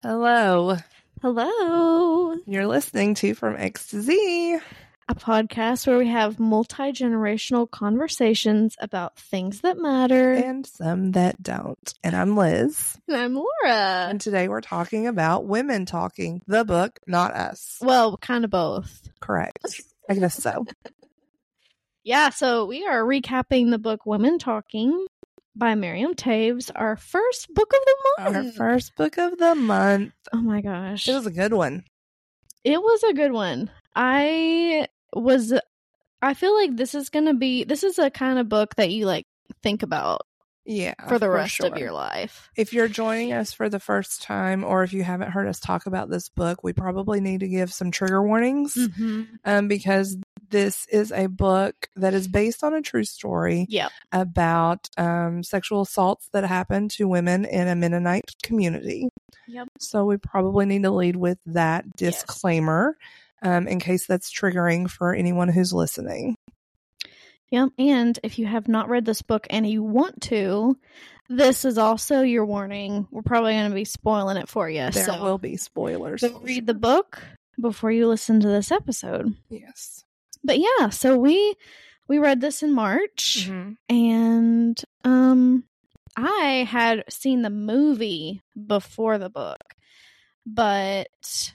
Hello. Hello. You're listening to From X to Z, A podcast where we have multi-generational conversations about things that matter. and some that don't. And I'm Liz. And I'm Laura. And today we're talking about women talking, the book, not us. Well, kind of both. Correct. I guess so. Yeah, so we are recapping the book Women Talking by Miriam Toews, our first book of the month. Our first book of the month. Oh my gosh. It was a good one. It was a good one. I feel like this is a kind of book that you think about Yeah. for the rest of your life. If you're joining us for the first time, or if you haven't heard us talk about this book, we probably need to give some trigger warnings because this is a book that is based on a true story about sexual assaults that happen to women in a Mennonite community. Yep. So we probably need to lead with that disclaimer in case that's triggering for anyone who's listening. Yep. And if you have not read this book and you want to, this is also your warning. We're probably going to be spoiling it for you. There will be spoilers. So read the book before you listen to this episode. Yes. But yeah, so we read this in March, and I had seen the movie before the book, but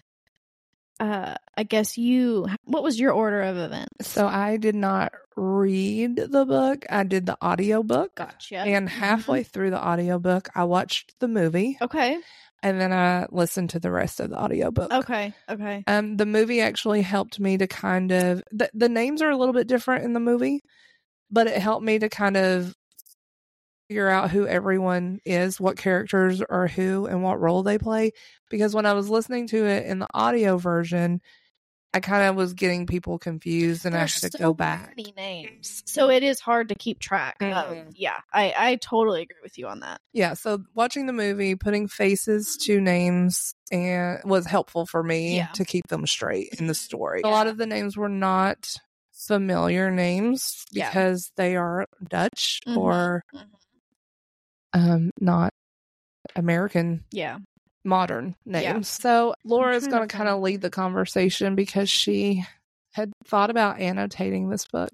I guess what was your order of events? So I did not read the book. I did the audiobook. Gotcha. And halfway through the audiobook, I watched the movie. Okay. And then I listened to the rest of the audiobook. Okay. The movie actually helped me to kind of... The names are a little bit different in the movie, but it helped me to kind of figure out who everyone is, what characters are who, and what role they play. Because when I was listening to it in the audio version, I kind of was getting people confused, and There's I had to so go back. many names, so it is hard to keep track of. Yeah, I totally agree with you on that. Yeah, so watching the movie, putting faces to names and was helpful for me to keep them straight in the story. A lot of the names were not familiar names because they are Dutch or not American. Yeah. Modern names. Yeah. So Laura's going to kind of lead the conversation because she had thought about annotating this book.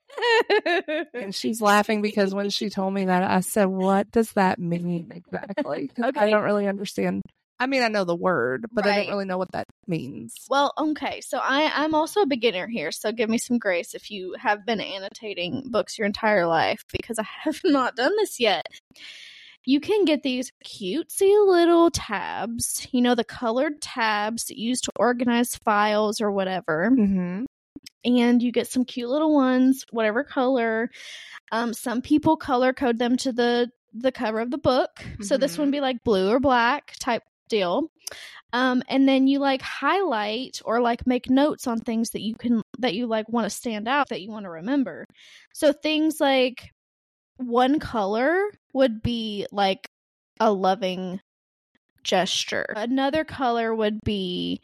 And she's laughing because when she told me that, I said, what does that mean exactly? Okay. I don't really understand. I mean, I know the word, but I don't really know what that means. Well, okay. So I'm also a beginner here, so give me some grace if you have been annotating books your entire life, because I have not done this yet. You can get these cutesy little tabs, the colored tabs that you use to organize files or whatever. And you get some cute little ones, whatever color. Some people color code them to the cover of the book. So this one would be like blue or black type deal. And then you highlight or make notes on things that you want to stand out, that you want to remember. So things like one color would be like a loving gesture. Another color would be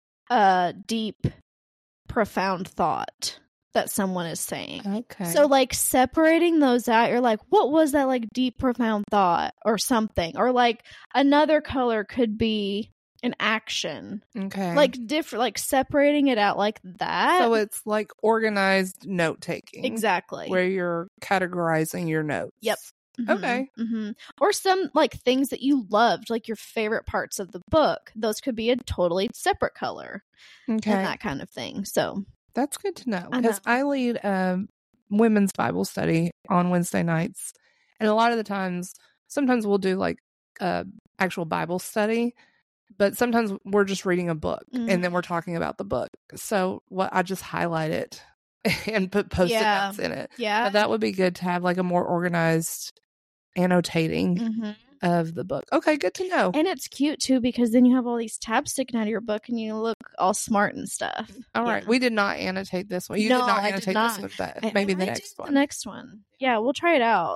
a deep, profound thought that someone is saying. Okay. So separating those out, you're like, what was that deep, profound thought or something? Or another color could be an action. Okay. Different, separating it out like that. So it's organized note taking. Exactly. Where you're categorizing your notes. Yep. Okay. Or some things that you loved, your favorite parts of the book. Those could be a totally separate color. Okay. And that kind of thing. So that's good to know, because I lead women's Bible study on Wednesday nights. And a lot of the times, sometimes we'll do actual Bible study, but sometimes we're just reading a book and then we're talking about the book. So I just highlight it and put post-it notes in it. Yeah. But that would be good to have a more organized annotating of the book. Okay, good to know. And it's cute too, because then you have all these tabs sticking out of your book and you look all smart and stuff. All right. We did not annotate this one. You did not annotate this one, but maybe the next one. The next one. Yeah, we'll try it out.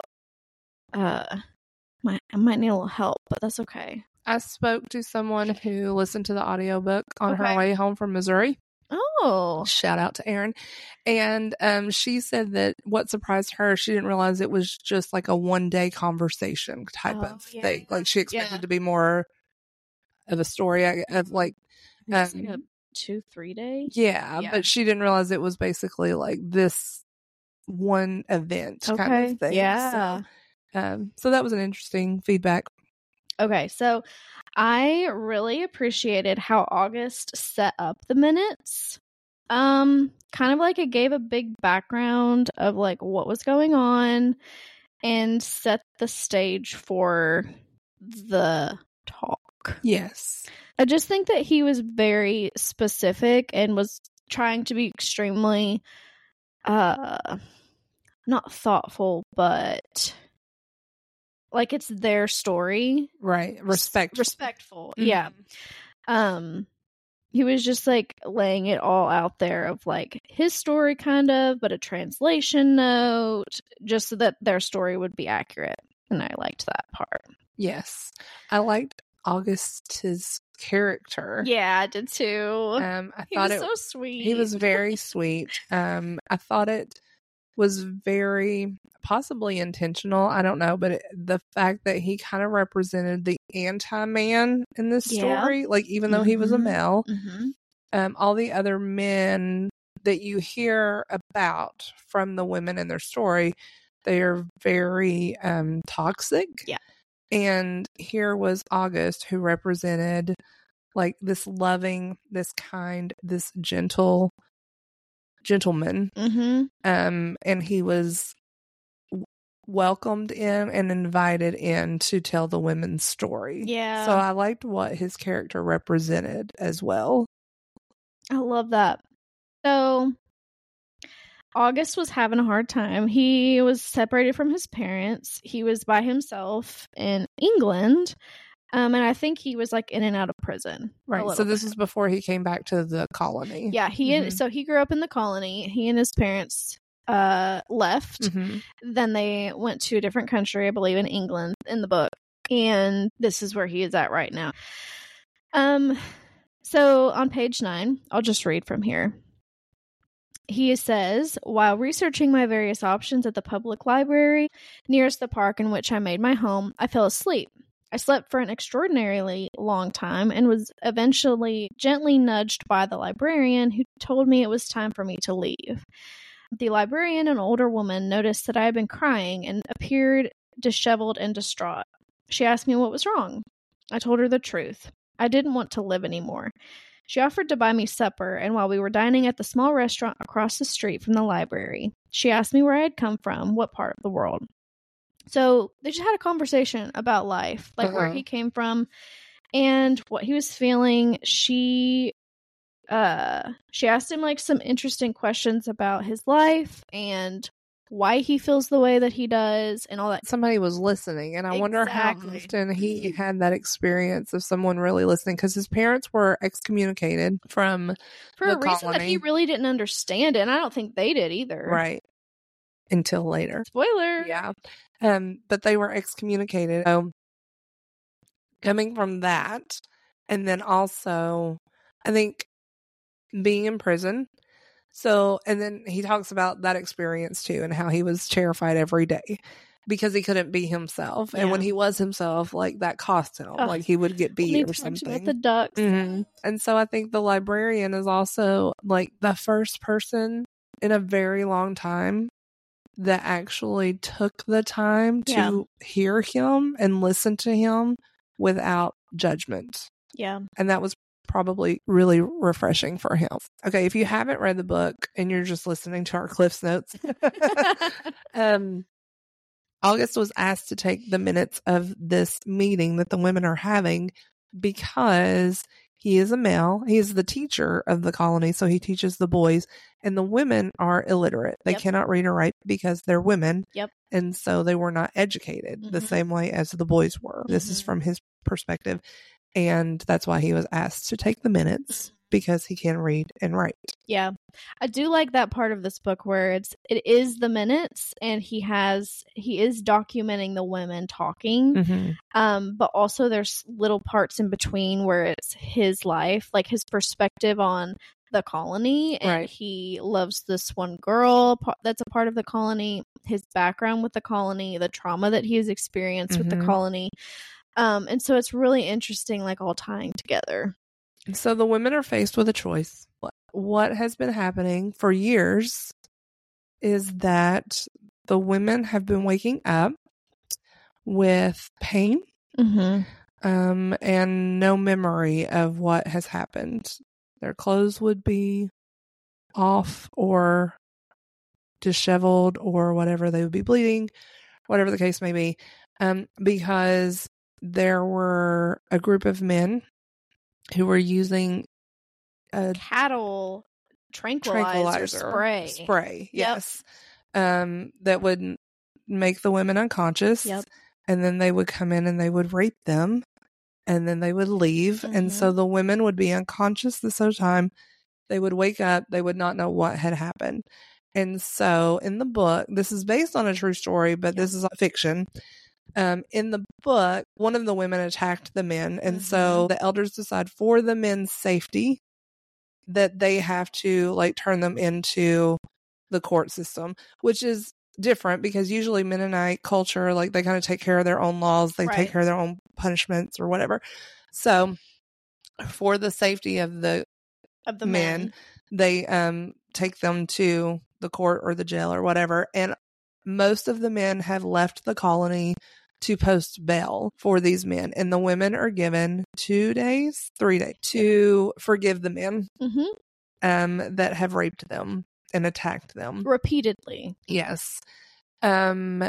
I might need a little help, but that's okay. I spoke to someone who listened to the audiobook on her way home from Missouri. Oh. Shout out to Erin. And she said that what surprised her, she didn't realize it was just a one-day conversation type of thing. She expected to be more of a story of like, It's like a 2-3 day. yeah, Yeah. but she didn't realize it was basically like this one event kind Okay. of thing. Yeah. So that was an interesting feedback. Okay, so I really appreciated how August set up the minutes. Kind of like it gave a big background of like what was going on and set the stage for the talk. Yes. I just think that he was very specific and was trying to be extremely not thoughtful, but like it's their story. Right. Respectful. Mm-hmm. Yeah. He was just like laying it all out there of like his story kind of, but a translation note just so that their story would be accurate. And I liked that part. Yes. I liked August's character. Yeah, I did too. I He thought was so sweet. He was very sweet. I thought it was very possibly intentional. I don't know, but the fact that he kind of represented the anti-man in this story, like even though he was a male, all the other men that you hear about from the women in their story, they are very toxic. Yeah. And here was August, who represented like this loving, this kind, this gentleman. And he was welcomed in and invited in to tell the women's story. Yeah. So I liked what his character represented as well. I love that. So August was having a hard time. He was separated from his parents. He was by himself in England. And I think he was like in and out of prison. Right. So this is before he came back to the colony. Yeah. So he grew up in the colony. He and his parents left. Then they went to a different country, I believe in England in the book. And this is where he is at right now. So on page 9, I'll just read from here. He says, while researching my various options at the public library nearest the park in which I made my home, I fell asleep. I slept for an extraordinarily long time and was eventually gently nudged by the librarian, who told me it was time for me to leave. The librarian, an older woman, noticed that I had been crying and appeared disheveled and distraught. She asked me what was wrong. I told her the truth. I didn't want to live anymore. She offered to buy me supper, and while we were dining at the small restaurant across the street from the library, she asked me where I had come from, what part of the world. So they just had a conversation about life, like where he came from and what he was feeling. She asked him like some interesting questions about his life and why he feels the way that he does and all that. Somebody was listening, and I wonder how often he had that experience of someone really listening, because his parents were excommunicated from for a reason that he really didn't understand it, and I don't think they did either. Right. Until later. Spoiler. Yeah. But they were excommunicated. So coming from that, and then also, I think, being in prison. So, and then he talks about that experience too, and how he was terrified every day because he couldn't be himself. And when he was himself, like that cost him. Like he would get beat or something. About the ducks. And so I think the librarian is also like the first person in a very long time that actually took the time to hear him and listen to him without judgment. Yeah. And that was probably really refreshing for him. Okay, if you haven't read the book and you're just listening to our Cliff's Notes, August was asked to take the minutes of this meeting that the women are having because he is a male. He is the teacher of the colony, so he teaches the boys, and the women are illiterate. They cannot read or write because they're women. And so they were not educated the same way as the boys were. This is from his perspective. And that's why he was asked to take the minutes, because he can read and write. Yeah. I do like that part of this book where it is the minutes, and he is documenting the women talking. But also there's little parts in between where it's his life, like his perspective on the colony, and he loves this one girl that's a part of the colony, his background with the colony, the trauma that he has experienced with the colony. And so it's really interesting, like all tying together. So the women are faced with a choice. What has been happening for years is that the women have been waking up with pain and no memory of what has happened. Their clothes would be off or disheveled or whatever. They would be bleeding, whatever the case may be, because there were a group of men who were using a cattle tranquilizer spray, yes, that would make the women unconscious. Yep. And then they would come in and they would rape them, and then they would leave. And so the women would be unconscious this whole time. They would wake up. They would not know what had happened. And so in the book, this is based on a true story, but this is fiction. In the book, one of the women attacked the men. And so the elders decide for the men's safety that they have to like turn them into the court system, which is different because usually Mennonite culture, like they kind of take care of their own laws. They take care of their own punishments or whatever. So for the safety of the men, they take them to the court or the jail or whatever. And most of the men have left the colony to post bail for these men. And the women are given 3 days to forgive the men that have raped them and attacked them repeatedly. Yes. And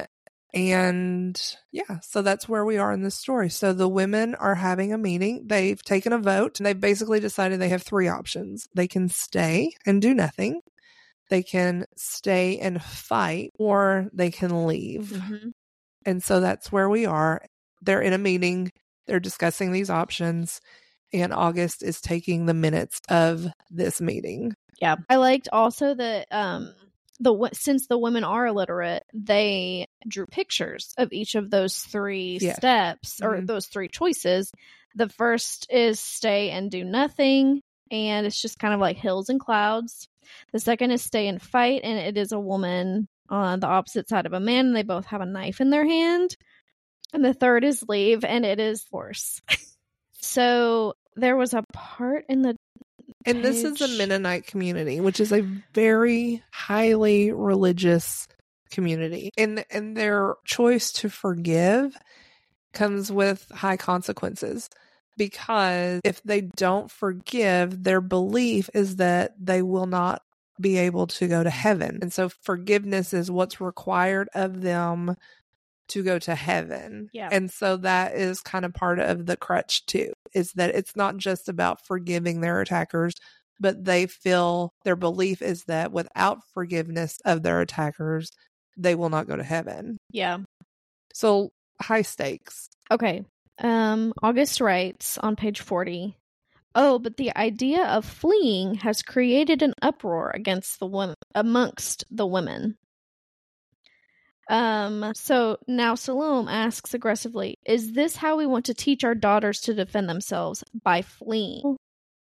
yeah, so that's where we are in this story. So the women are having a meeting. They've taken a vote and they've basically decided they have 3 options. They can stay and do nothing. They can stay and fight, or they can leave. And so that's where we are. They're in a meeting. They're discussing these options. And August is taking the minutes of this meeting. Yeah. I liked also that since the women are illiterate, they drew pictures of each of those 3 steps or those 3 choices. The first is stay and do nothing, and it's just kind of like hills and clouds. The second is stay and fight, and it is a woman on the opposite side of a man, and they both have a knife in their hand. And the third is leave, and it is force. So there was a part in the And this is the Mennonite community, which is a very highly religious community. And their choice to forgive comes with high consequences. Because if they don't forgive, their belief is that they will not be able to go to heaven. And so forgiveness is what's required of them to go to heaven. Yeah. And so that is kind of part of the crutch too, is that it's not just about forgiving their attackers, but they feel their belief is that without forgiveness of their attackers, they will not go to heaven. Yeah. So high stakes. Okay. August writes on page 40, but the idea of fleeing has created an uproar amongst the women. So now Salome asks aggressively, is this how we want to teach our daughters to defend themselves? By fleeing?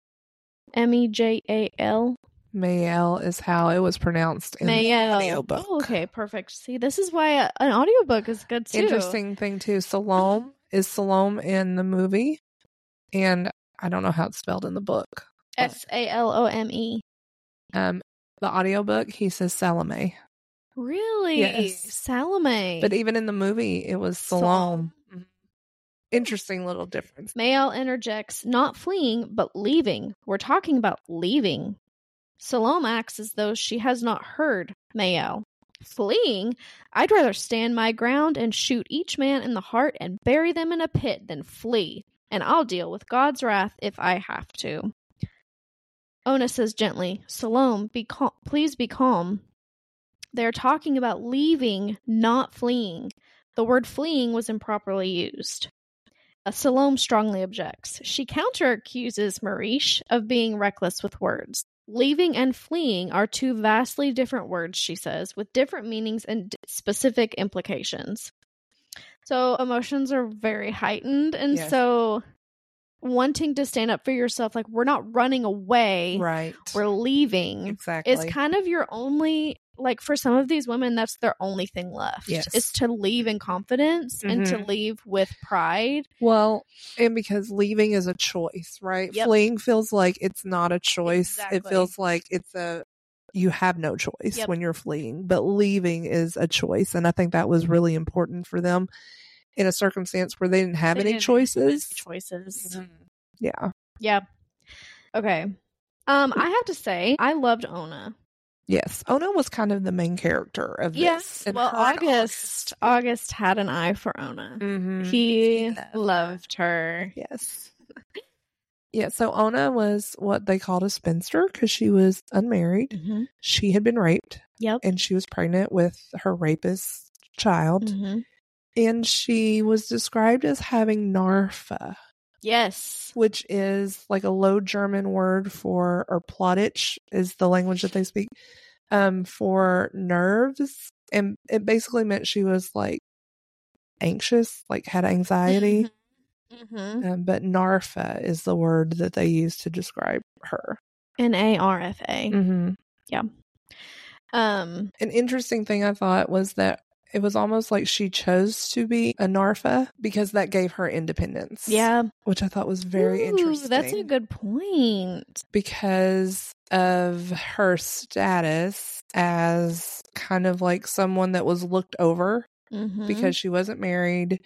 Mejal? Mayel is how it was pronounced in the audiobook. Oh, okay, perfect. See, this is why an audiobook is good too. Interesting thing too, Salome is Salome in the movie, and I don't know how it's spelled in the book. Salome. The audiobook, he says Salome. Really? Yes. Salome. But even in the movie, it was Salome. Interesting little difference. Mayel interjects, not fleeing, but leaving. We're talking about leaving. Salome acts as though she has not heard Mayel. Fleeing? I'd rather stand my ground and shoot each man in the heart and bury them in a pit than flee. And I'll deal with God's wrath if I have to. Ona says gently, Salome, please be calm. They're talking about leaving, not fleeing. The word fleeing was improperly used. Salome strongly objects. She counter-accuses Marish of being reckless with words. Leaving and fleeing are 2 vastly different words, she says, with different meanings and specific implications. So emotions are very heightened, and so wanting to stand up for yourself, like we're not running away, right? We're leaving. Exactly. Is kind of your only like for some of these women, that's their only thing left. Yes. Is to leave in confidence and to leave with pride. Well, and because leaving is a choice, right? Yep. Fleeing feels like it's not a choice. Exactly. It feels like you have no choice Yep. when you're fleeing, but leaving is a choice. And I think that was really important for them in a circumstance where they didn't have any choices. Yeah. Yeah. Okay. I have to say, I loved Ona. Yes. Ona was kind of the main character of this. Yes. And Well, her and August had an eye for Ona. Mhm. He loved her. Yes. Yeah, so Ona was what they called a spinster because she was unmarried. Mm-hmm. She had been raped. Yep. And she was pregnant with her rapist child. Mm-hmm. And she was described as having Narfa, Yes. which is like a Low German word for, or Plattdeutsch is the language that they speak, for nerves. And it basically meant she was like anxious, like had anxiety. Mm-hmm. But Narfa is the word that they use to describe her. Narfa. Mm-hmm. Yeah. An interesting thing I thought was that it was almost like she chose to be a Narfa because that gave her independence. Yeah. Which I thought was very interesting. That's a good point. Because of her status as kind of like someone that was looked over because she wasn't married.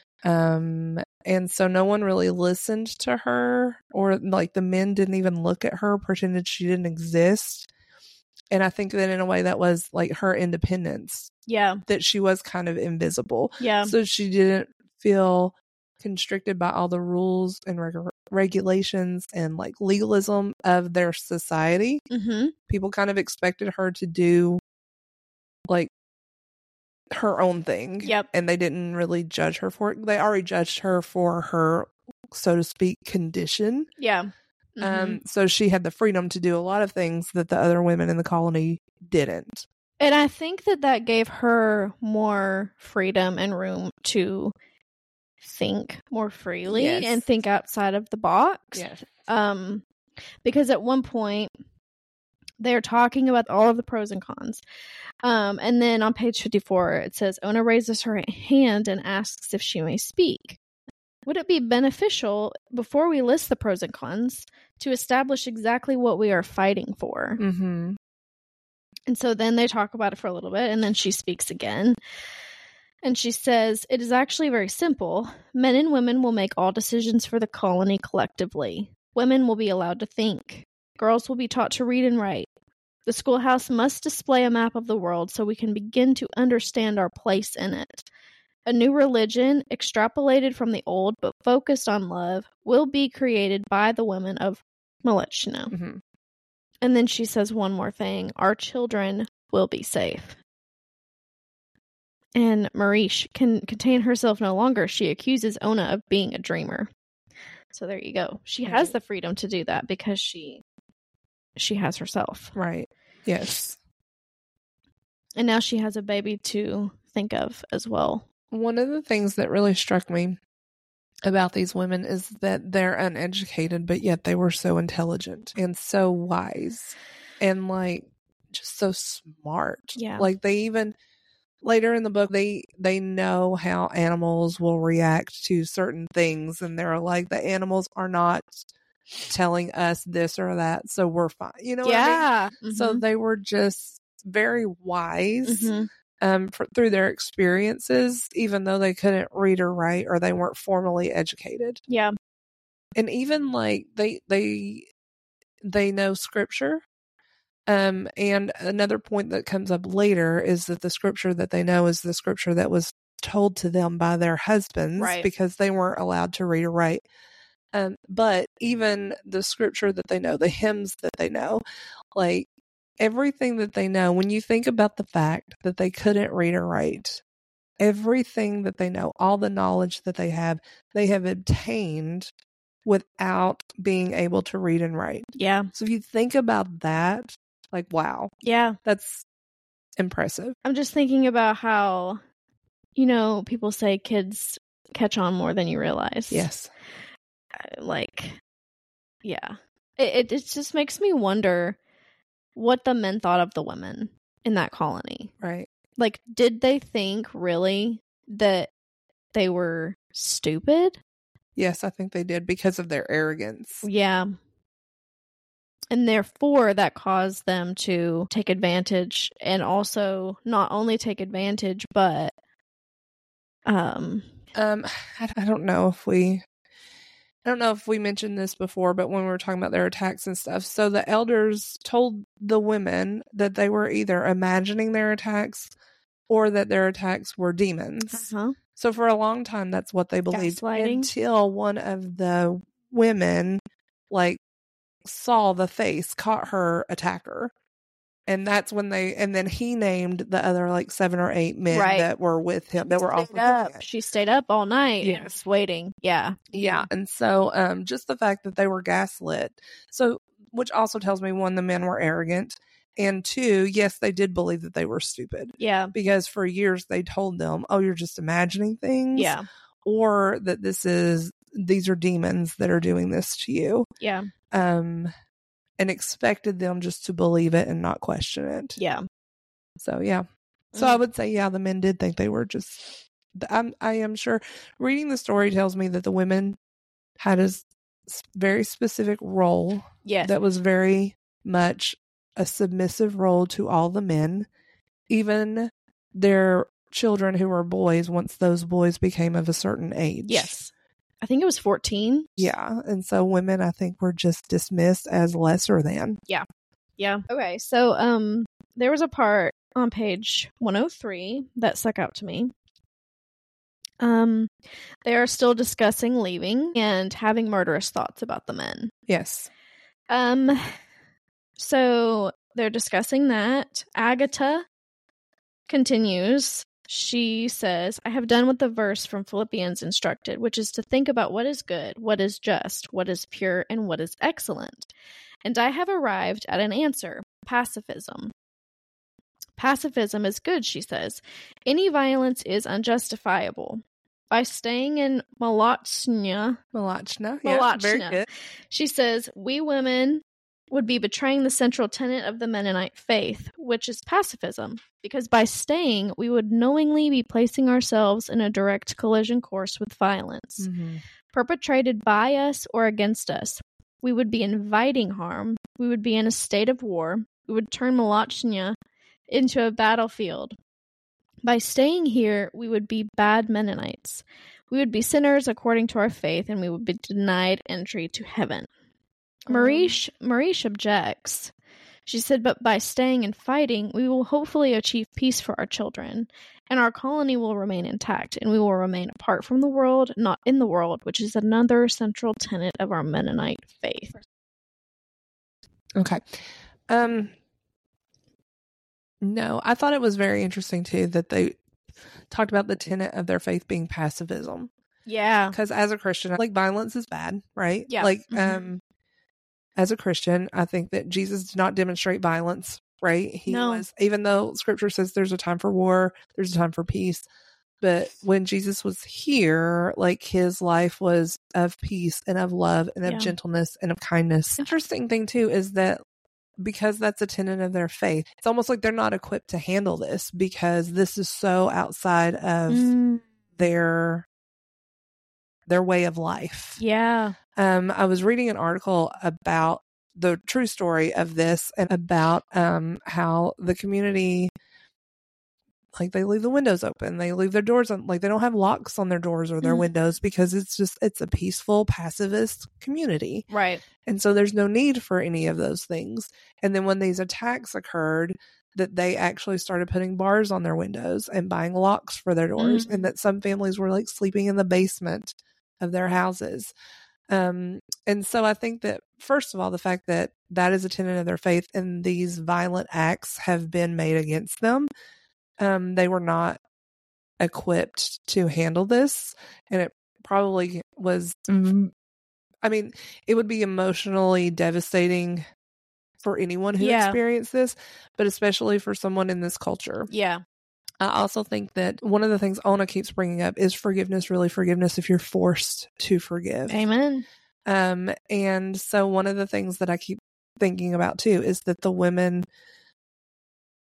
And so no one really listened to her, or like the men didn't even look at her, pretended she didn't exist. And I think that in a way that was like her independence. Yeah. That she was kind of invisible. Yeah. So she didn't feel constricted by all the rules and regulations and like legalism of their society. Mm-hmm. People kind of expected her to do like her own thing. Yep. And they didn't really judge her for it. They already judged her for her, so to speak, condition. Yeah. Mm-hmm. So she had the freedom to do a lot of things that the other women in the colony didn't. And I think that gave her more freedom and room to think more freely and think outside of the box. Yes. Because at one point they're talking about all of the pros and cons. And then on page 54, it says, Ona raises her hand and asks if she may speak. Would it be beneficial, before we list the pros and cons, to establish exactly what we are fighting for? Mm-hmm. And so then they talk about it for a little bit, and then she speaks again. And she says, it is actually very simple. Men and women will make all decisions for the colony collectively. Women will be allowed to think. Girls will be taught to read and write. The schoolhouse must display a map of the world so we can begin to understand our place in it. A new religion, extrapolated from the old but focused on love, will be created by the women of Milechino. Mm-hmm. And then she says one more thing. Our children will be safe. And Marish can contain herself no longer. She accuses Ona of being a dreamer. So there you go. She has the freedom to do that because she has herself. Right. Yes. And now she has a baby to think of as well. One of the things that really struck me about these women is that they're uneducated, but yet they were so intelligent and so wise and like just so smart. Yeah. Like they even later in the book, they know how animals will react to certain things, and they're like, the animals are not telling us this or that, so we're fine. You know what I mean? Mm-hmm. So they were just very wise through their experiences, even though they couldn't read or write or they weren't formally educated. Yeah. And even like they know scripture. And another point that comes up later is that the scripture that they know is the scripture that was told to them by their husbands, right, because they weren't allowed to read or write. But even the scripture that they know, the hymns that they know, like everything that they know, when you think about the fact that they couldn't read or write, everything that they know, all the knowledge that they have obtained without being able to read and write. Yeah. So if you think about that, like, wow. Yeah. That's impressive. I'm just thinking about how, people say kids catch on more than you realize. Yes. Yeah. It just makes me wonder what the men thought of the women in that colony. Right. Like, did they think really that they were stupid? Yes, I think they did because of their arrogance. Yeah. And therefore, that caused them to take advantage, and also not only take advantage, but I don't know if we mentioned this before, but when we were talking about their attacks and stuff, so the elders told the women that they were either imagining their attacks or that their attacks were demons. So for a long time, that's what they believed until one of the women, like, saw the face, caught her attacker. And that's when then he named the other, like, 7 or 8 men that were with him, that were also doing it. She stayed up all night and was waiting. Yeah. Yeah. And so just the fact that they were gaslit. So, which also tells me, 1, the men were arrogant. And 2, yes, they did believe that they were stupid. Yeah. Because for years they told them, oh, you're just imagining things. Yeah. Or that these are demons that are doing this to you. Yeah. And expected them just to believe it and not question it. Yeah. So, yeah. So I would say, yeah, the men did think they were just, I am sure reading the story tells me that the women had a very specific role. Yes. That was very much a submissive role to all the men, even their children who were boys, once those boys became of a certain age. Yes. I think it was 14. Yeah. And so women, I think, were just dismissed as lesser than. Yeah. Yeah. Okay. So, there was a part on page 103 that stuck out to me. They are still discussing leaving and having murderous thoughts about the men. Yes. So they're discussing that. Agatha continues. She says, I have done what the verse from Philippians instructed, which is to think about what is good, what is just, what is pure, and what is excellent. And I have arrived at an answer: pacifism. Pacifism is good, she says. Any violence is unjustifiable. By staying in Malachna, yeah, very good. She says, we women would be betraying the central tenet of the Mennonite faith, which is pacifism, because by staying, we would knowingly be placing ourselves in a direct collision course with violence, perpetrated by us or against us. We would be inviting harm. We would be in a state of war. We would turn Malachna into a battlefield. By staying here, we would be bad Mennonites. We would be sinners according to our faith, and we would be denied entry to heaven. Marish objects. She said, but by staying and fighting, we will hopefully achieve peace for our children, and our colony will remain intact, and we will remain apart from the world, not in the world, which is another central tenet of our Mennonite faith. Okay. No, I thought it was very interesting, too, that they talked about the tenet of their faith being pacifism. Yeah. Because as a Christian, like, violence is bad, right? Yeah. Like, as a Christian, I think that Jesus did not demonstrate violence, right? He was, even though scripture says there's a time for war, there's a time for peace. But when Jesus was here, like, his life was of peace and of love and of gentleness and of kindness. Interesting thing, too, is that because that's a tenet of their faith, it's almost like they're not equipped to handle this because this is so outside of their way of life. Yeah. I was reading an article about the true story of this and about how the community, like, they leave the windows open, they leave their doors on, like, they don't have locks on their doors or their windows because it's a peaceful, pacifist community. Right. And so there's no need for any of those things. And then when these attacks occurred, that they actually started putting bars on their windows and buying locks for their doors, and that some families were, like, sleeping in the basement of their houses. And so I think that, first of all, the fact that that is a tenet of their faith and these violent acts have been made against them, they were not equipped to handle this. And it probably was, I mean, it would be emotionally devastating for anyone who experienced this, but especially for someone in this culture. Yeah. I also think that one of the things Ona keeps bringing up is forgiveness, really forgiveness if you're forced to forgive. Amen. And so one of the things that I keep thinking about too is that the women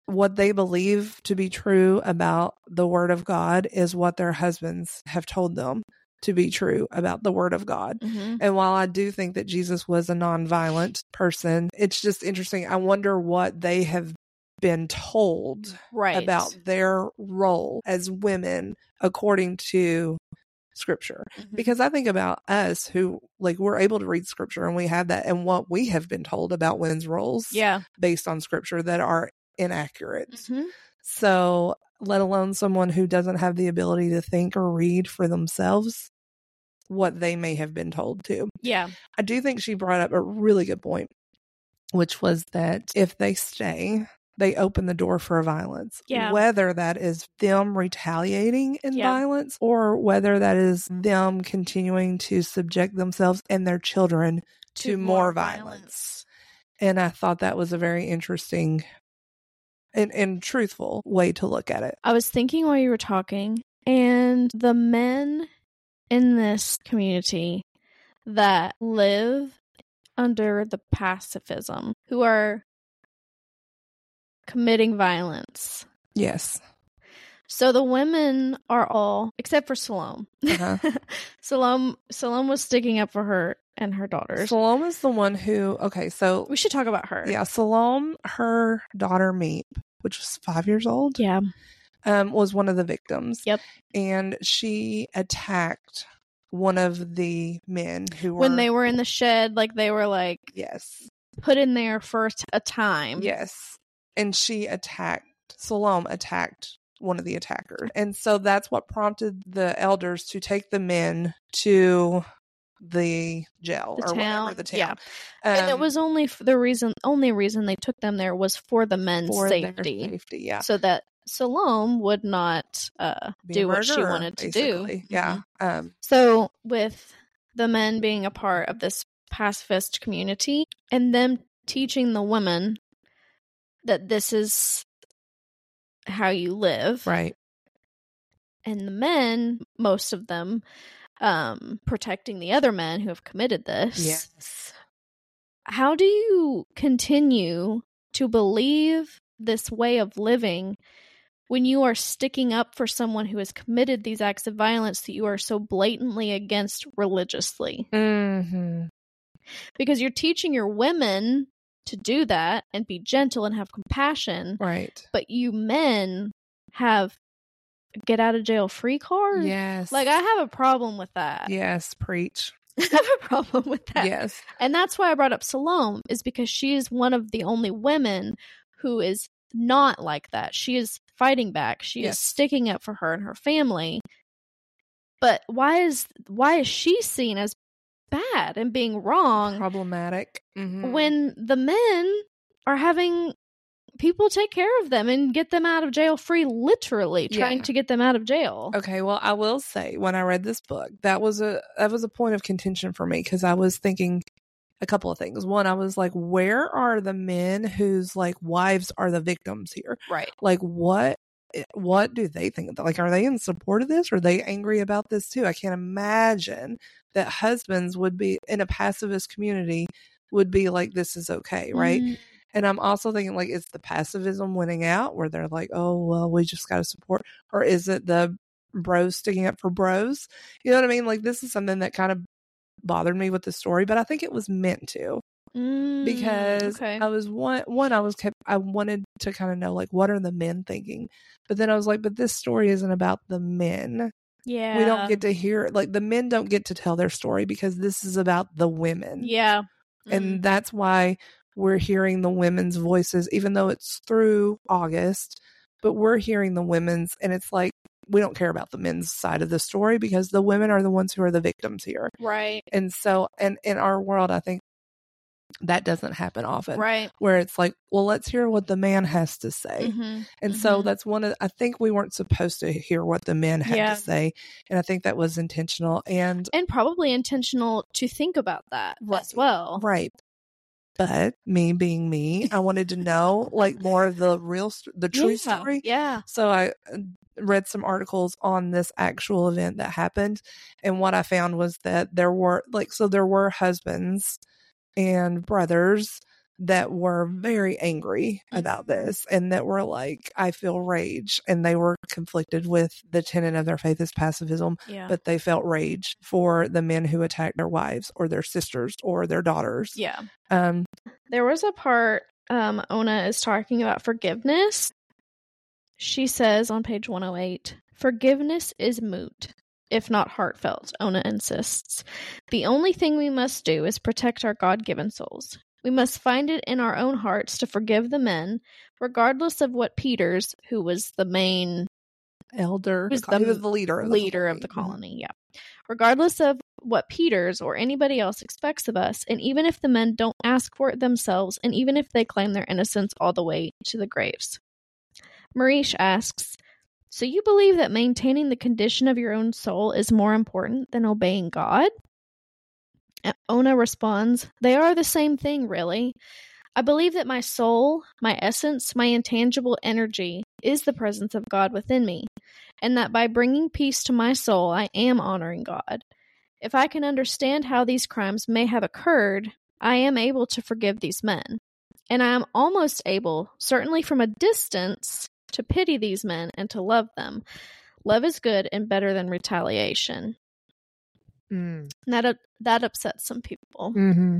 what they believe to be true about the Word of God is what their husbands have told them to be true about the Word of God. Mhm. And while I do think that Jesus was a nonviolent person, it's just interesting. I wonder what they have been told Right. about their role as women according to Scripture. Mhm. Because I think about us who, like, we're able to read Scripture and we have that, and what we have been told about women's roles Yeah. based on Scripture that are inaccurate. Mhm. So, let alone someone who doesn't have the ability to think or read for themselves what they may have been told to. Yeah. I do think she brought up a really good point, which was that if they stay, they open the door for violence. Yeah. Whether that is them retaliating in Yeah. violence or whether that is them continuing to subject themselves and their children to more violence. And I thought that was a very interesting and truthful way to look at it. I was thinking while you were talking, and the men in this community that live under the pacifism, who are committing violence. Yes. So the women are all, except for Salome. Uh-huh. Salome was sticking up for her and her daughters. Salome is the one who, okay, so. We should talk about her. Yeah, Salome, her daughter Meep, which was 5 years old. Yeah. Was one of the victims. Yep. And she attacked one of the men who were... When they were in the shed, like they were like... Yes. Put in there for a time. Yes. And Salome attacked one of the attackers. And so that's what prompted the elders to take the men to the jail or whatever, the town. Yeah. And it was only only reason they took them there was for the men's safety. Their safety, yeah. So that Salome would not do what she wanted to do. Yeah. Mm-hmm. So with the men being a part of this pacifist community and them teaching the women that this is how you live. Right. And the men, most of them, protecting the other men who have committed this. Yes. How do you continue to believe this way of living when you are sticking up for someone who has committed these acts of violence that you are so blatantly against religiously? Mm-hmm. Because you're teaching your women to do that and be gentle and have compassion. Right. But you men have get out of jail free card. Yes. Like, I have a problem with that. Yes, preach. I have a problem with that. Yes. And that's why I brought up Salome, is because she is one of the only women who is not like that. She is fighting back. She is sticking up for her and her family. But why is she seen as bad and being wrong, problematic, when the men are having people take care of them and get them out of jail free, literally trying to get them out of jail? Okay, well, I will say, when I read this book, that was a point of contention for me, because I was thinking a couple of things. One, I was like, where are the men whose like wives are the victims here? Right. Like, what do they think? Like, are they in support of this? Or are they angry about this too? I can't imagine that husbands would be in a pacifist community would be like, this is okay, right? Mm-hmm. And I'm also thinking, like, is the pacifism winning out where they're like, oh, well, we just got to support? Or is it the bros sticking up for bros? You know what I mean? Like, this is something that kind of bothered me with the story, but I think it was meant to. Because I was I wanted to kind of know, like, what are the men thinking? But then I was like, but this story isn't about the men. Yeah. We don't get to hear, like, the men don't get to tell their story because this is about the women. Yeah. And that's why we're hearing the women's voices, even though it's through August, but we're hearing the women's, and it's like, we don't care about the men's side of the story because the women are the ones who are the victims here. Right. And so, and in our world, I think that doesn't happen often. Right. Where it's like, well, let's hear what the man has to say. Mm-hmm. And so that's I think we weren't supposed to hear what the men had to say. And I think that was intentional and probably intentional to think about that as well. Right. But me being me, I wanted to know like more of the true story. Yeah. So I read some articles on this actual event that happened. And what I found was that there were husbands and brothers that were very angry about this and that were like, I feel rage. And they were conflicted with the tenet of their faith is pacifism, Yeah. but they felt rage for the men who attacked their wives or their sisters or their daughters. Yeah. Um, There was a part Ona is talking about forgiveness. She says on page 108, forgiveness is moot, if not heartfelt, Ona insists. The only thing we must do is protect our God-given souls. We must find it in our own hearts to forgive the men, regardless of what Peters, who was the main elder, was he was the leader of the colony, yeah. Regardless of what Peters or anybody else expects of us, and even if the men don't ask for it themselves, and even if they claim their innocence all the way to the graves. Marish asks, so you believe that maintaining the condition of your own soul is more important than obeying God? Ona responds, they are the same thing, really. I believe that my soul, my essence, my intangible energy is the presence of God within me, and that by bringing peace to my soul, I am honoring God. If I can understand how these crimes may have occurred, I am able to forgive these men. And I am almost able, certainly from a distance, to pity these men and to love them. Love is good and better than retaliation. That upsets some people. Mm-hmm.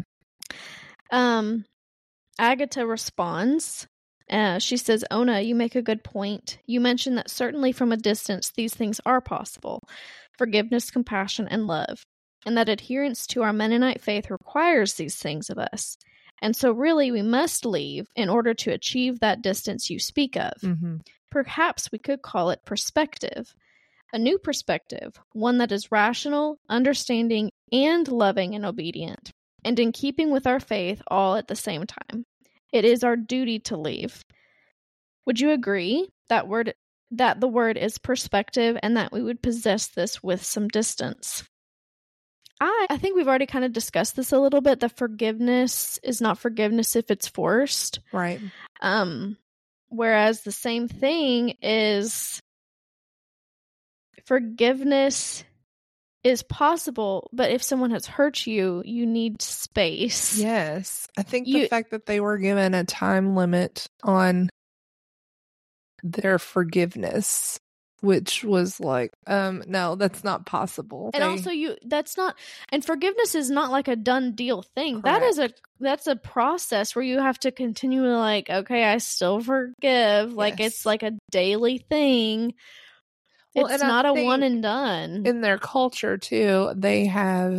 Agatha responds. She says, Ona, you make a good point. You mentioned that certainly from a distance these things are possible. Forgiveness, compassion, and love. And that adherence to our Mennonite faith requires these things of us. And so really we must leave in order to achieve that distance you speak of. Mm-hmm. Perhaps we could call it perspective. A new perspective, one that is rational, understanding, and loving and obedient, and in keeping with our faith all at the same time. It is our duty to leave. Would you agree that the word is perspective and that we would possess this with some distance? I think we've already kind of discussed this a little bit. The forgiveness is not forgiveness if it's forced. Right. Whereas the same thing is forgiveness is possible, but if someone has hurt you, you need space. Yes. I think the fact that they were given a time limit on their forgiveness, which was like, no, that's not possible. And also and forgiveness is not like a done deal thing. Correct. That's a process where you have to continually like, okay, I still forgive. Yes. Like it's like a daily thing. Well, it's not a one and done. In their culture, too, they have,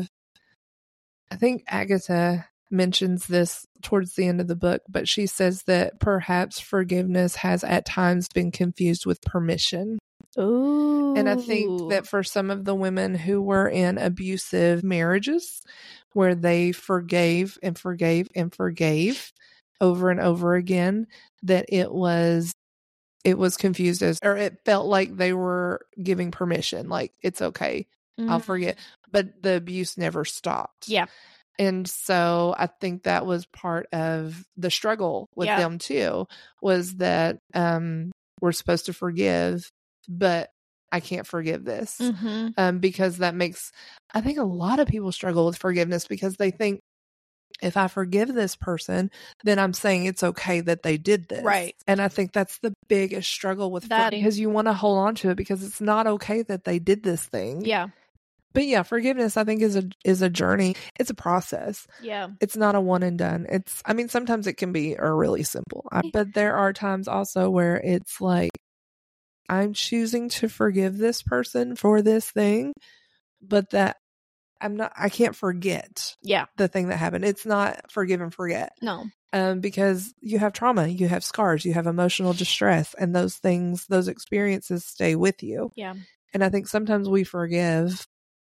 I think Agatha mentions this towards the end of the book, but she says that perhaps forgiveness has at times been confused with permission. Ooh. And I think that for some of the women who were in abusive marriages, where they forgave and forgave and forgave over and over again, that it was confused or it felt like they were giving permission, like, it's okay, I'll forget. But the abuse never stopped. Yeah. And so I think that was part of the struggle with them too, was that we're supposed to forgive, but I can't forgive this. Because that makes, I think a lot of people struggle with forgiveness because they think, if I forgive this person, then I'm saying it's okay that they did this. Right. And I think that's the biggest struggle with that, because you want to hold on to it because it's not okay that they did this thing. Yeah. But yeah, forgiveness, I think, is a journey. It's a process. Yeah. It's not a one and done. Sometimes it can be really simple. But there are times also where it's like, I'm choosing to forgive this person for this thing, but that I can't forget the thing that happened. It's not forgive and forget. No. Because you have trauma, you have scars, you have emotional distress, and those experiences stay with you. Yeah. And I think sometimes we forgive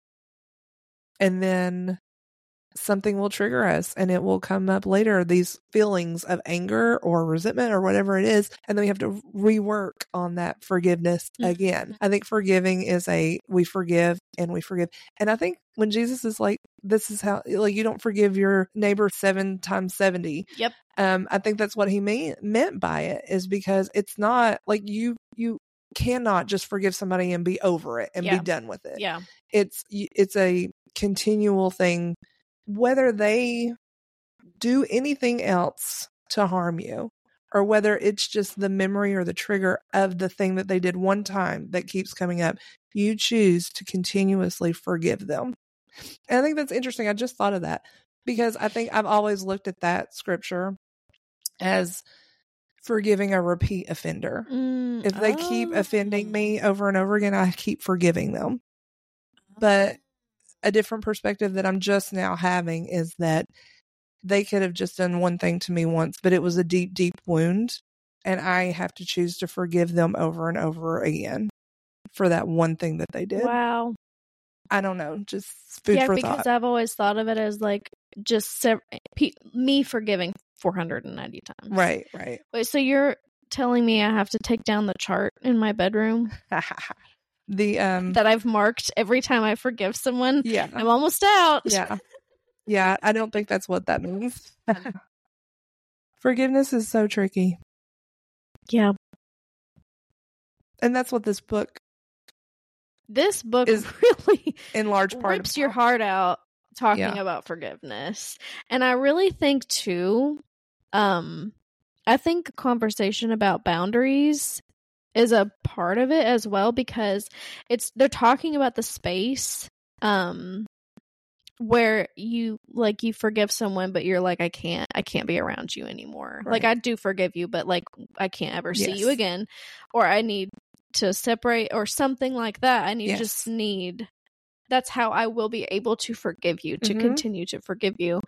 and then something will trigger us and it will come up later, these feelings of anger or resentment or whatever it is, and then we have to rework on that forgiveness again. I think forgiving is we forgive and we forgive. And I think when Jesus is like, this is how, like, you don't forgive your neighbor 7 times 70. Yep. I think that's what he meant by it, is because it's not like you cannot just forgive somebody and be over it and be done with it. Yeah. It's a continual thing. Whether they do anything else to harm you, or whether it's just the memory or the trigger of the thing that they did one time that keeps coming up, you choose to continuously forgive them. And I think that's interesting. I just thought of that because I think I've always looked at that scripture as forgiving a repeat offender. If they keep offending me over and over again, I keep forgiving them. But a different perspective that I'm just now having is that they could have just done one thing to me once, but it was a deep, deep wound. And I have to choose to forgive them over and over again for that one thing that they did. Wow. I don't know. Just food for thought. Yeah, because I've always thought of it as like just me forgiving 490 times. Right, right. Wait, so you're telling me I have to take down the chart in my bedroom? That I've marked every time I forgive someone? Yeah. I'm almost out. Yeah. Yeah, I don't think that's what that means. Forgiveness is so tricky. Yeah. And that's what this book is really in large part rips your heart out talking about forgiveness. And I really think too, I think a conversation about boundaries is a part of it as well, because they're talking about the space where you forgive someone, but you're like, I can't be around you anymore. Right. Like, I do forgive you, but like, I can't ever see you again, or I need to separate or something like that. That's how I will be able to forgive you, to continue to forgive you.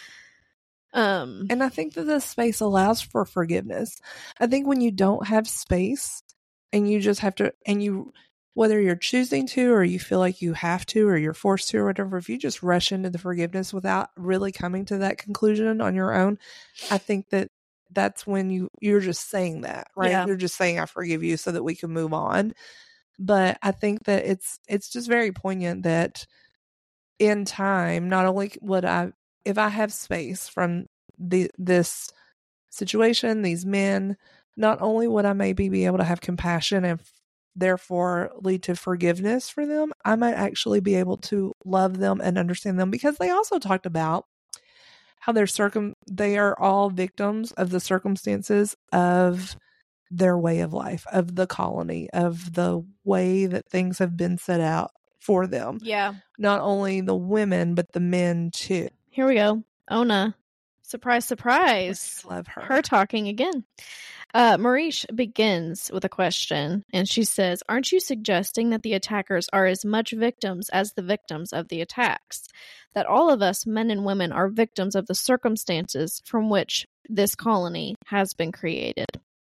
And I think that this space allows for forgiveness. I think when you don't have space and you just have to, whether you're choosing to, or you feel like you have to, or you're forced to, or whatever, if you just rush into the forgiveness without really coming to that conclusion on your own, I think that's when you're just saying that, right? Yeah. You're just saying, I forgive you so that we can move on. But I think that it's just very poignant that in time, not only if I have space from this situation, these men, not only would I maybe be able to have compassion and therefore lead to forgiveness for them, I might actually be able to love them and understand them, because they also talked about how they are all victims of the circumstances of their way of life, of the colony, of the way that things have been set out for them. Yeah. Not only the women, but the men too. Here we go. Ona. Surprise, surprise. I love her. Her talking again. Marish begins with a question, and she says, aren't you suggesting that the attackers are as much victims as the victims of the attacks? That all of us, men and women, are victims of the circumstances from which this colony has been created?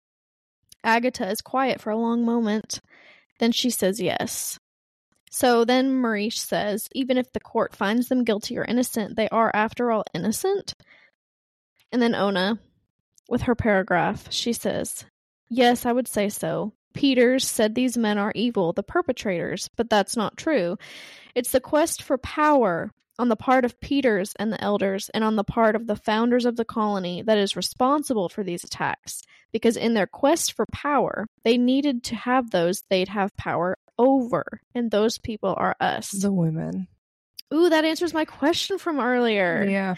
Agatha is quiet for a long moment. Then she says yes. So then Marish says, even if the court finds them guilty or innocent, they are, after all, innocent? And then Ona, with her paragraph, she says, yes, I would say so. Peters said these men are evil, the perpetrators, but that's not true. It's the quest for power on the part of Peters and the elders, and on the part of the founders of the colony, that is responsible for these attacks. Because in their quest for power, they needed to have those they'd have power over, and those people are us. The women. Ooh, that answers my question from earlier. Yeah.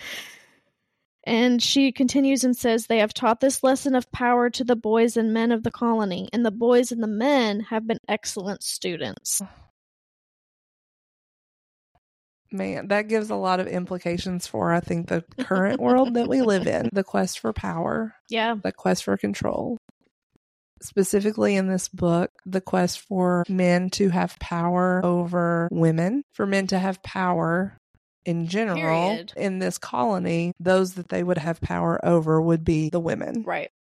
And she continues and says, they have taught this lesson of power to the boys and men of the colony, and the boys and the men have been excellent students. Man, that gives a lot of implications for, I think, the current world that we live in. The quest for power. Yeah. The quest for control. Specifically in this book, the quest for men to have power over women, for men to have power in general. Period. In this colony, those that they would have power over would be the women. Right.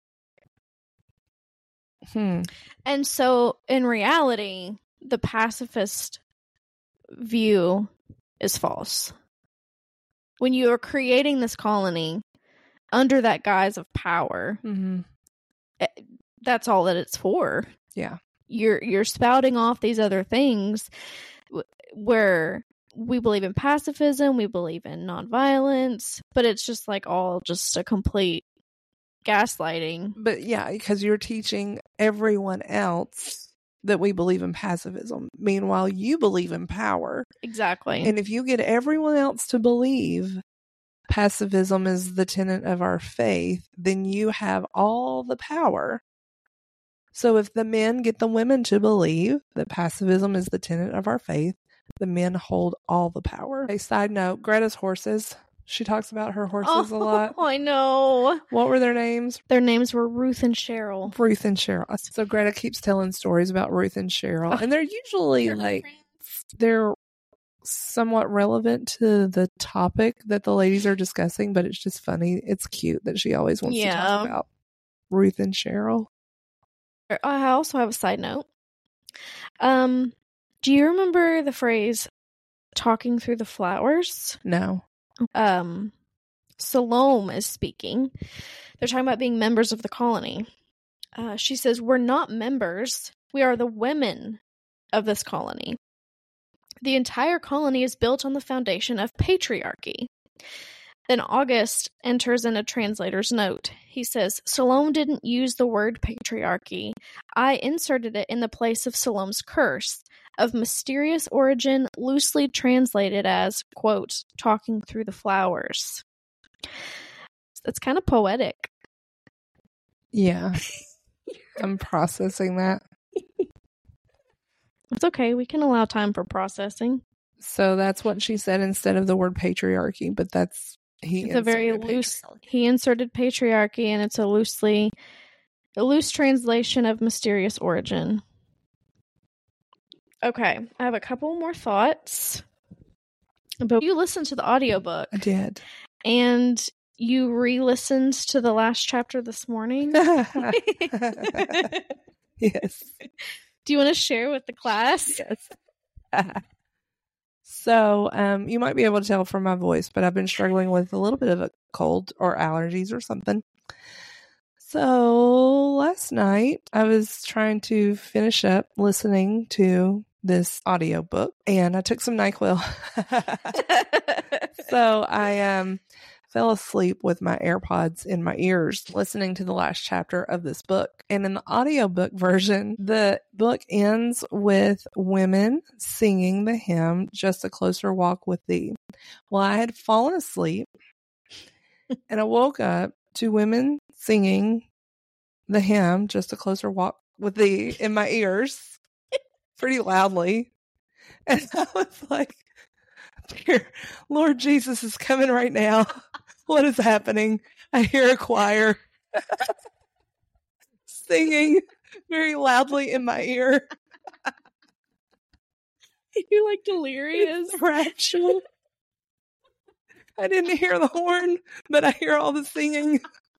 And so, in reality, the pacifist view is false. When you are creating this colony under that guise of power, that's all that it's for. Yeah. You're spouting off these other things where we believe in pacifism, we believe in nonviolence, but it's just like all just a complete gaslighting. But yeah, because you're teaching everyone else that we believe in pacifism. Meanwhile, you believe in power. Exactly. And if you get everyone else to believe pacifism is the tenet of our faith, then you have all the power. So if the men get the women to believe that pacifism is the tenet of our faith, the men hold all the power. A side note, Greta's horses. She talks about her horses a lot. Oh, I know. What were their names? Their names were Ruth and Cheryl. Ruth and Cheryl. So Greta keeps telling stories about Ruth and Cheryl. And they're usually like, they're somewhat relevant to the topic that the ladies are discussing, but it's just funny. It's cute that she always wants to talk about Ruth and Cheryl. I also have a side note. Do you remember the phrase talking through the flowers? No. Salome is speaking. They're talking about being members of the colony. She says, "We're not members. We are the women of this colony. The entire colony is built on the foundation of patriarchy." Then August enters in a translator's note. He says, "Salome didn't use the word patriarchy. I inserted it in the place of Salome's curse, of mysterious origin, loosely translated as, quote, talking through the flowers." That's kind of poetic. Yeah. I'm processing that. It's okay. We can allow time for processing. So that's what she said instead of the word patriarchy, but that's it's a very loose. He inserted patriarchy, and it's a loose translation of mysterious origin. Okay, I have a couple more thoughts. But you listened to the audiobook. I did. And you re-listened to the last chapter this morning. Yes. Do you want to share with the class? Yes. So, you might be able to tell from my voice, but I've been struggling with a little bit of a cold or allergies or something. So, last night I was trying to finish up listening to this audiobook, and I took some NyQuil. So, I fell asleep with my AirPods in my ears listening to the last chapter of this book. And in the audiobook version, the book ends with women singing the hymn, Just a Closer Walk with Thee. Well, I had fallen asleep and I woke up to women singing the hymn, Just a Closer Walk with Thee, in my ears pretty loudly. And I was like, "Dear Lord Jesus is coming right now. What is happening?" I hear a choir singing very loudly in my ear. You're like delirious. Rapture. I didn't hear the horn, but I hear all the singing.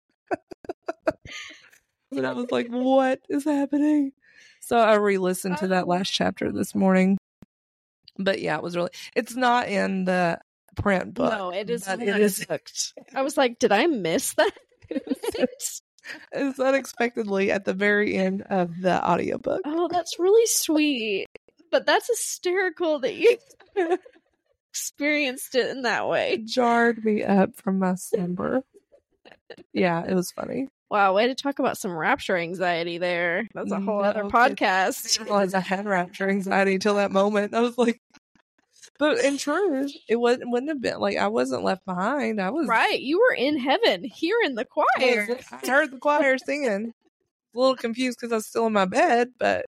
And I was like, what is happening? So I re-listened to that last chapter this morning. But yeah, it's not in the print book. No, it is. It is hooked. I was like, did I miss that? It's unexpectedly at the very end of the audiobook. Oh, that's really sweet. But that's hysterical that you experienced it in that way. It jarred me up from my slumber. Yeah, it was funny. Wow, way to talk about some rapture anxiety there. That's a whole other podcast. I didn't realize I had rapture anxiety until that moment. I was like, but in truth, it wouldn't have been like I wasn't left behind. I was right. You were in heaven, hearing the choir. I heard the choir singing. A little confused because I was still in my bed, but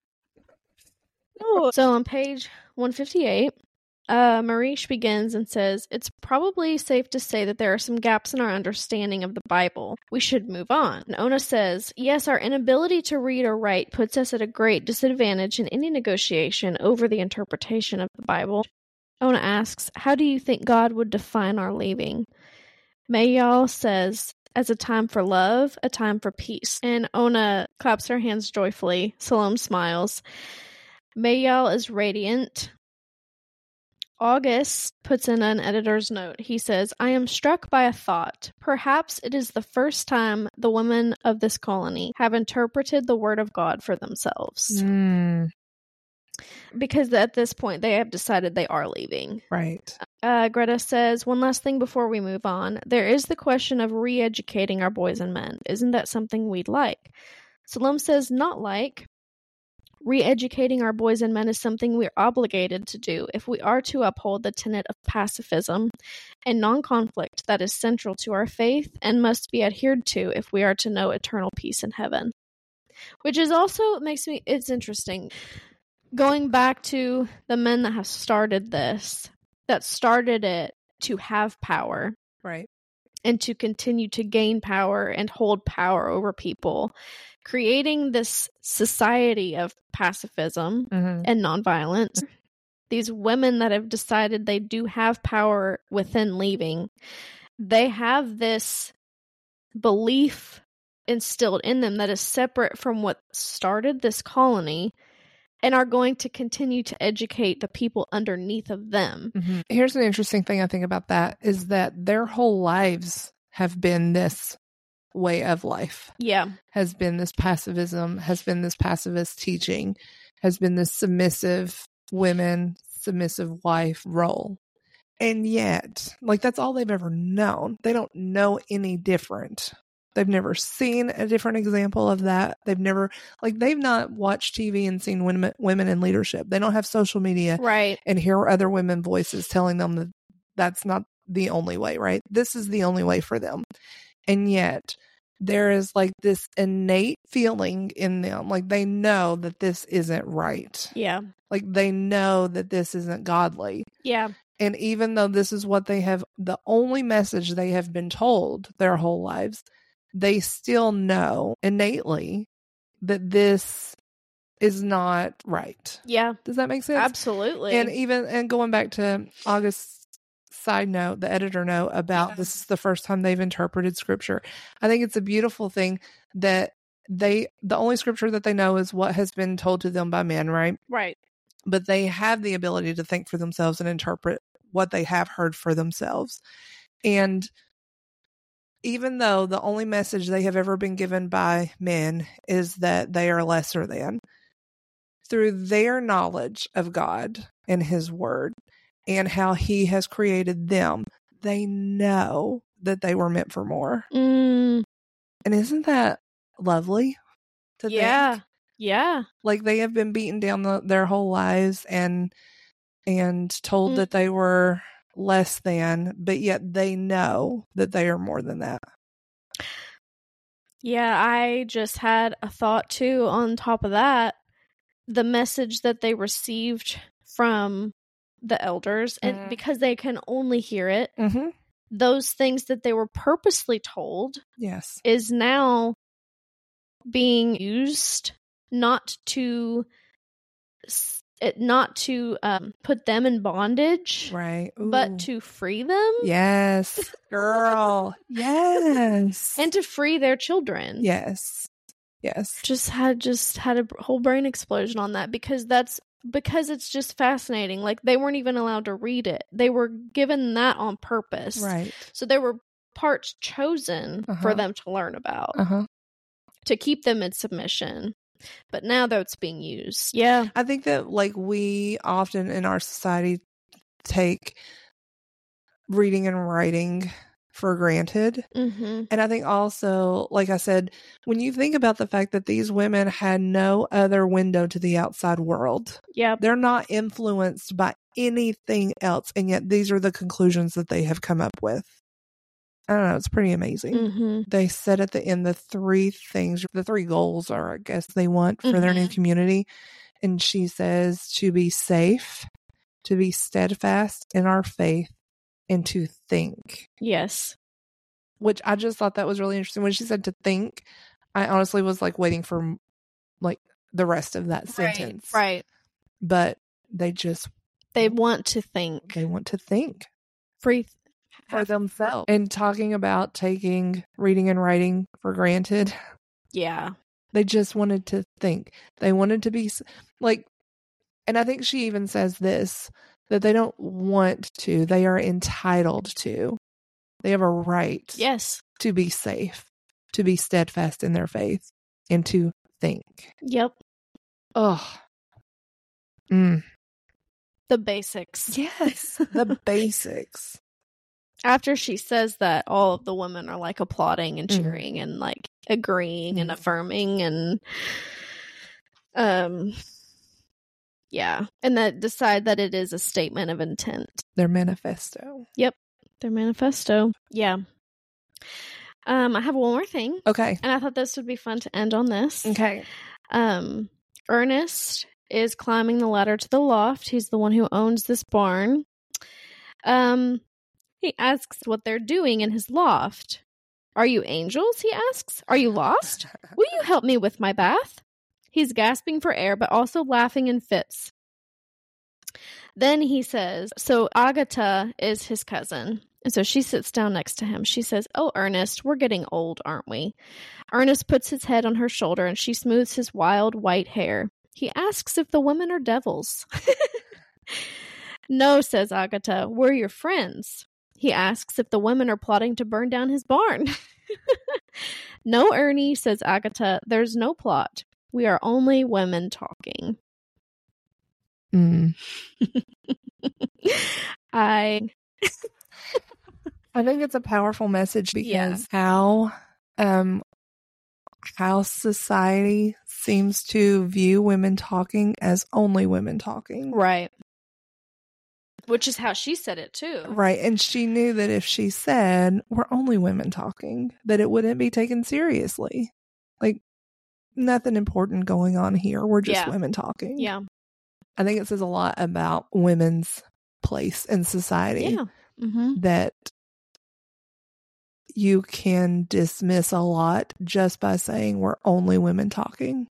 so on page 158, Marish begins and says, "It's probably safe to say that there are some gaps in our understanding of the Bible. We should move on." And Ona says, "Yes, our inability to read or write puts us at a great disadvantage in any negotiation over the interpretation of the Bible." Ona asks, "How do you think God would define our leaving?" Mayal says, "As a time for love, a time for peace." And Ona claps her hands joyfully. Salome smiles. Mayal is radiant. August puts in an editor's note. He says, "I am struck by a thought. Perhaps it is the first time the women of this colony have interpreted the word of God for themselves." Because at this point, they have decided they are leaving. Right. Greta says, "One last thing before we move on. There is the question of re-educating our boys and men. Isn't that something we'd like?" Salome says, "Not like. Re-educating our boys and men is something we're obligated to do if we are to uphold the tenet of pacifism and non-conflict concept that is central to our faith and must be adhered to if we are to know eternal peace in heaven. Which is also it's interesting. Going back to the men that have started this, that started it to have power. Right. And to continue to gain power and hold power over people, creating this society of pacifism and nonviolence. These women that have decided they do have power within leaving, they have this belief instilled in them that is separate from what started this colony and are going to continue to educate the people underneath of them. Here's an interesting thing I think about that is that their whole lives have been this way of life. Yeah. Has been this pacifism, has been this pacifist teaching, has been this submissive women, submissive wife role. And yet, like, that's all they've ever known. They don't know any different. They've never seen a different example of that. They've not watched TV and seen women in leadership. They don't have social media, right, and hear other women voices telling them that that's not the only way, right? This is the only way for them. And yet there is like this innate feeling in them. Like they know that this isn't right. Yeah. Like they know that this isn't godly. Yeah. And even though this is what they have, the only message they have been told their whole lives, they still know innately that this is not right. Yeah. Does that make sense? Absolutely. And going back to August's side note, the editor note about this is the first time they've interpreted scripture. I think it's a beautiful thing that the only scripture that they know is what has been told to them by men, right? Right. But they have the ability to think for themselves and interpret what they have heard for themselves. And even though the only message they have ever been given by men is that they are lesser than, through their knowledge of God and his word and how he has created them, they know that they were meant for more. And isn't that lovely to think? Yeah. Like they have been beaten down their whole lives and told that they were less than, but yet they know that they are more than that. Yeah, I just had a thought too on top of that. The message that they received from the elders, and because they can only hear it, those things that they were purposely told, yes, is now being used not to put them in bondage, right? Ooh. But to free them. Yes, girl. Yes, and to free their children. Yes. Just had a whole brain explosion on that because it's just fascinating. Like they weren't even allowed to read it. They were given that on purpose, right? So there were parts chosen for them to learn about, to keep them in submission. But now that it's being used. Yeah. I think that like we often in our society take reading and writing for granted. And I think also, like I said, when you think about the fact that these women had no other window to the outside world. Yeah. They're not influenced by anything else. And yet these are the conclusions that they have come up with. I don't know. It's pretty amazing. They said at the end, the three goals are, I guess, they want for their new community. And she says to be safe, to be steadfast in our faith, and to think. Yes. Which I just thought that was really interesting. When she said to think, I honestly was like waiting for like the rest of that sentence. Right. But they want to think. They want to think. Free for themselves. And talking about taking reading and writing for granted. Yeah. They just wanted to think. They wanted to be like, and I think she even says this, that they don't want to, they are entitled to. They have a right. Yes. To be safe, to be steadfast in their faith, and to think. Yep. Oh. The basics. Yes. The basics. After she says that, all of the women are like applauding and cheering and like agreeing and affirming and yeah, and that decide that it is a statement of intent. Their manifesto. Yep. Their manifesto. Yeah. I have one more thing. Okay. And I thought this would be fun to end on this. Okay. Ernest is climbing the ladder to the loft. He's the one who owns this barn. He asks what they're doing in his loft. Are you angels? He asks. Are you lost? Will you help me with my bath? He's gasping for air, but also laughing in fits. Then he says, so Agatha is his cousin. And so she sits down next to him. She says, oh, Ernest, we're getting old, aren't we? Ernest puts his head on her shoulder and she smooths his wild white hair. He asks if the women are devils. No, says Agatha, we're your friends. He asks if the women are plotting to burn down his barn. No, Ernie, says Agatha, there's no plot. We are only women talking. I think it's a powerful message because how society seems to view women talking as only women talking. Right. Which is how she said it too. Right. And she knew that if she said, we're only women talking, that it wouldn't be taken seriously. Like, nothing important going on here. We're just women talking. Yeah. I think it says a lot about women's place in society. Yeah. Mm-hmm. That you can dismiss a lot just by saying we're only women talking.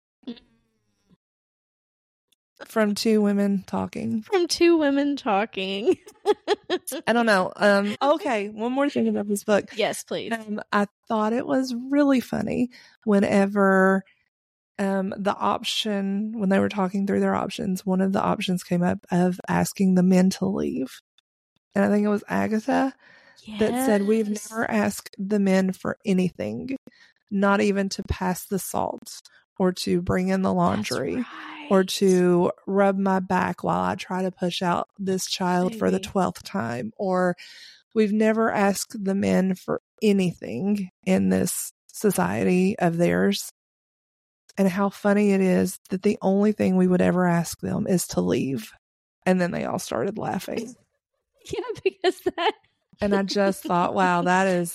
From two women talking. From two women talking. I don't know. Okay, one more thing about this book. Yes, please. I thought it was really funny whenever the option, when they were talking through their options, one of the options came up of asking the men to leave. And I think it was Agatha that said, we've never asked the men for anything, not even to pass the salt or to bring in the laundry or to rub my back while I try to push out this child for the 12th time. Or we've never asked the men for anything in this society of theirs. And how funny it is that the only thing we would ever ask them is to leave. And then they all started laughing. Yeah, because that... And I just thought, wow, that is...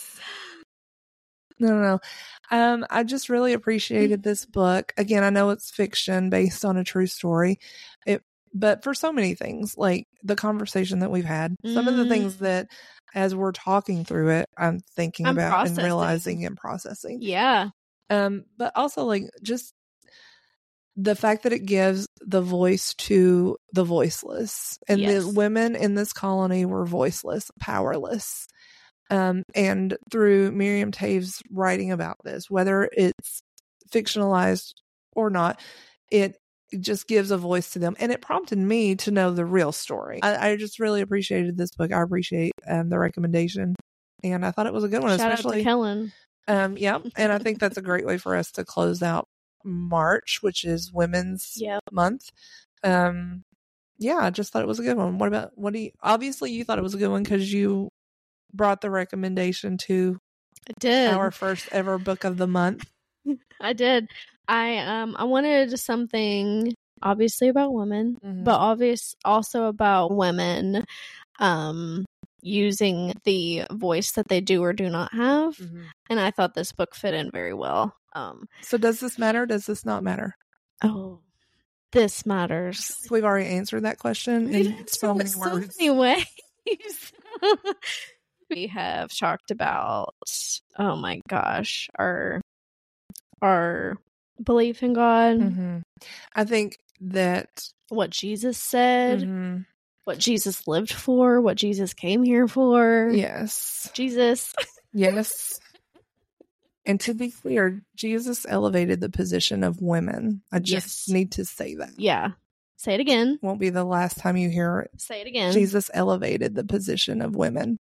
No. I just really appreciated this book. Again, I know it's fiction based on a true story. But for so many things, like the conversation that we've had, some of the things that as we're talking through it, I'm thinking about processing. And realizing and processing. Yeah. But also like just the fact that it gives the voice to the voiceless. And the women in this colony were voiceless, powerless. And through Miriam Toews writing about this, whether it's fictionalized or not, it just gives a voice to them. And it prompted me to know the real story. I just really appreciated this book. I appreciate the recommendation. And I thought it was a good one. Shout especially out to Kellen. Yeah. And I think that's a great way for us to close out March, which is Women's Month. Yeah, I just thought it was a good one. Obviously you thought it was a good one because you brought the recommendation to our first ever book of the month. I did. I wanted something obviously about women, but also about women using the voice that they do or do not have. And I thought this book fit in very well. So does this matter? Does this not matter? Oh, this matters. We've already answered that question in so many words. Many ways. We have talked about, oh my gosh, our belief in God. I think that what Jesus said, what Jesus lived for, what Jesus came here for. Yes. Jesus. Yes. And to be clear, Jesus elevated the position of women. I just need to say that. Yeah. Say it again. Won't be the last time you hear it. Say it again. Jesus elevated the position of women.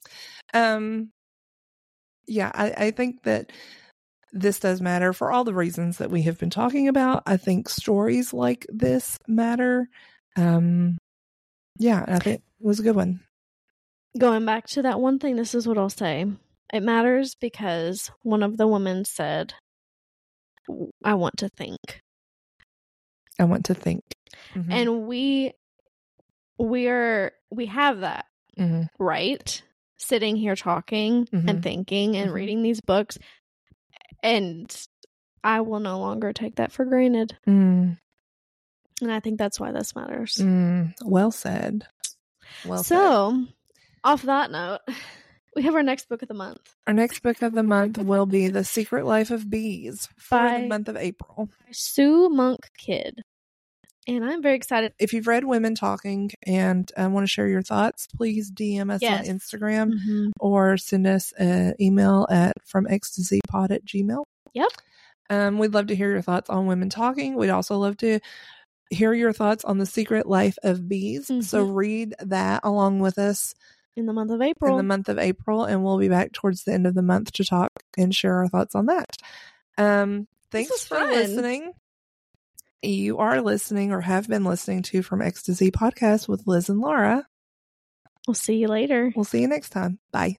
Yeah, I think that this does matter for all the reasons that we have been talking about. I think stories like this matter. Yeah, I think it was a good one. Going back to that one thing, this is what I'll say. It matters because one of the women said, I want to think. I want to think. And we have that, right? sitting here talking and thinking and reading these books, and I will no longer take that for granted. And I think that's why this matters. Well said. Well said. Off that note, we have our next book of the month. Our next book of the month will be The Secret Life of Bees for the month of April. Sue Monk Kidd. And I'm very excited. If you've read Women Talking and want to share your thoughts, please DM us on Instagram or send us an email at fromxtozpod@gmail.com. Yep. We'd love to hear your thoughts on Women Talking. We'd also love to hear your thoughts on The Secret Life of Bees. So read that along with us in the month of April. And we'll be back towards the end of the month to talk and share our thoughts on that. Thanks for listening. You are listening or have been listening to From X to Z podcast with Liz and Laura. We'll see you later. We'll see you next time. Bye.